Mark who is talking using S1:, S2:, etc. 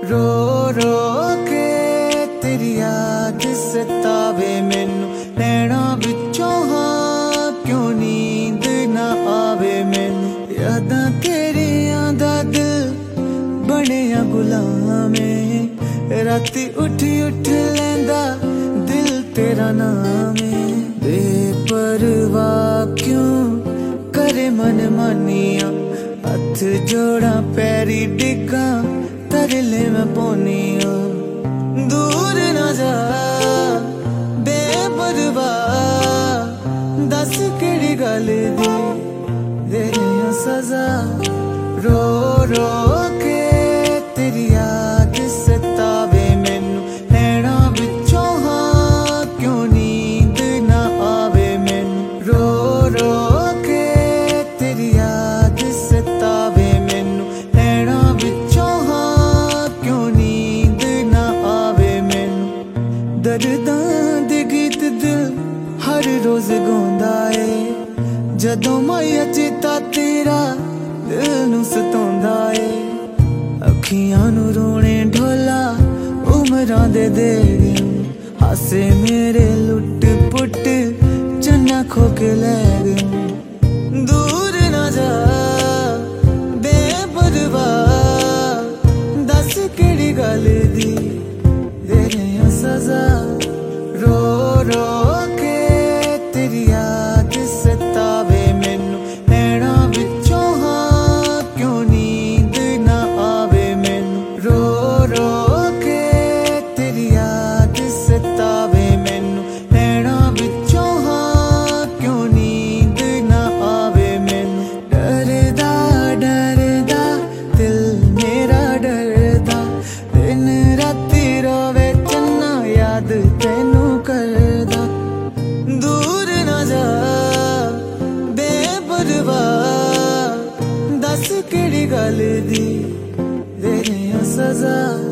S1: रो रो के तेरी याद सतावे मैनू नैना विचों हाँ क्यों नींद ना आवे मैनू यादां तेरियां दा दिल बनिया गुलाम है राती उठ उठ लैंदा दिल तेरा नाम है बेपरवाह क्यों करे मन मानिया हथ जोड़ा पैरी डिगा तरले मैं पौनिया दूर ना जा बेपरवाह दस केड़ी गल दी दे सजा रो रो के तेरी याद सतावे मैनू नैना विचों हाँ क्यों नींद ना आवे मैनू रो रो के तेरी याद सतावे मैनू नैना विचों हाँ क्यों नींद ना आवे मैनू दर्दां दे गीत दिल हर रोज गाउंदा है जदों माया चेता तेरा दिल नू सताउंदा है अखियां नू रोने ढोला उमरां दे गए हासे मेरे लुट पुट चन्ना खो के ले गए दूर ना जा बेपरवाह दस केड़ी गल दी दे रहे सजा रो रो के तेरी याद सतावे मैनू नैना विचों हाँ क्यों नींद ना आवे मैनू रो रो के तेरी याद सतावे मैनू नैना विचों हाँ क्यों नींद ना आवे मैनू डरदा डरदा दिल मेरा डरदा दिन राती रोवे चन्ना याद तैनू करदा दूर ना जा बेपरवाह दस केड़ी गल दी दे रहे सजा।